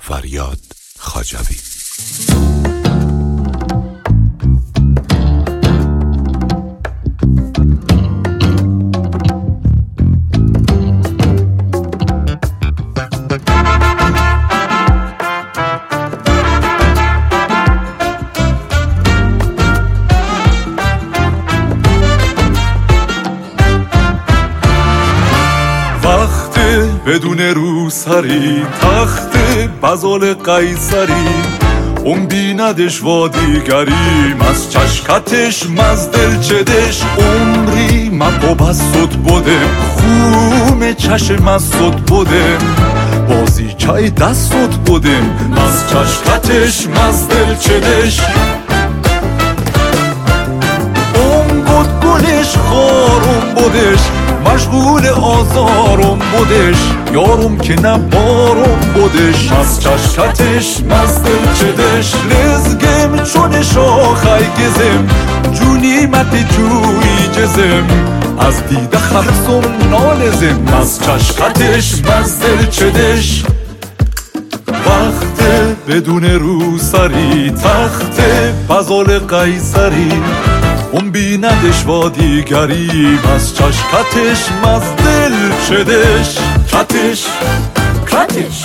فریاد خواجوی. بدون روسری تخت بزال قیصری اون بیندش و دیگریم از چشکتش مز دلچدش عمری من با بسود بودم خون چشم از صد بودم بازی چای دستت بودم از چشکتش مز دلچدش اون بود گلش خارم بودش مشغول آزارم بودش یارم که نبارم بودش از چشکتش مزدل چدش لزگم چون شاخی گزم جونی مت جوی جزم از دیده خرسم نالزم از چشکتش مزدل چدش وقت بدون روسری تخت بزال قیصری اون بیندش و دیگری از چشکتش مزدل چدش کتش کتش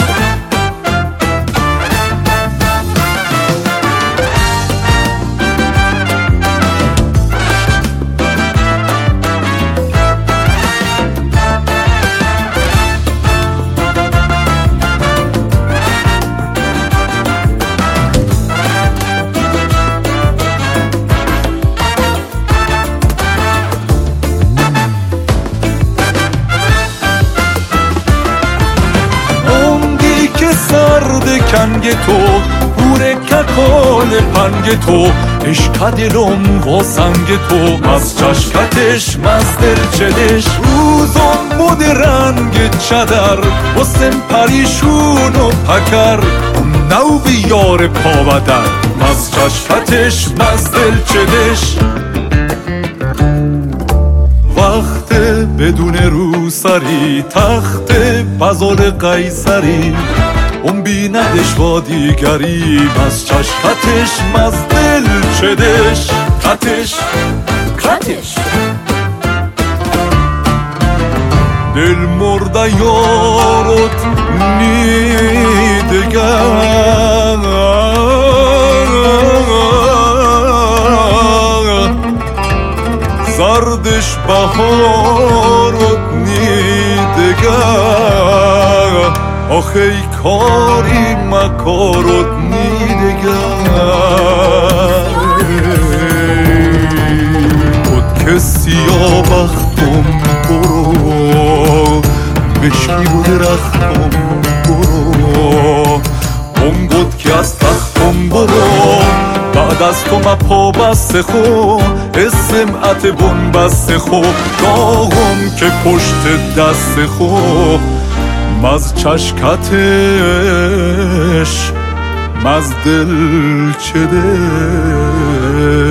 کنگ تو بوره ککال پنگ تو عشق دلم و سنگ تو از چشکتش مزدل چدش روزم بود رنگ چدر و سم پریشون و پکر نو بیار پا و در از چشکتش مزدل چدش وقت بدون روسری تخت بزال قیصری اون بیندش و دیگری از چشکتش مزدل چدش کتش کتش دل مرده یارت نیدگر زردش بهارت نیدگر آخه کاری مکارت نیدگر بود که سیاه بختم برو بشکی بود رختم برو اون بود که از تختم برو بعد از تو مپا بسته خو اسمعت بون بسته خو داغم که پشت دست خو مز چشکتش مز دل چده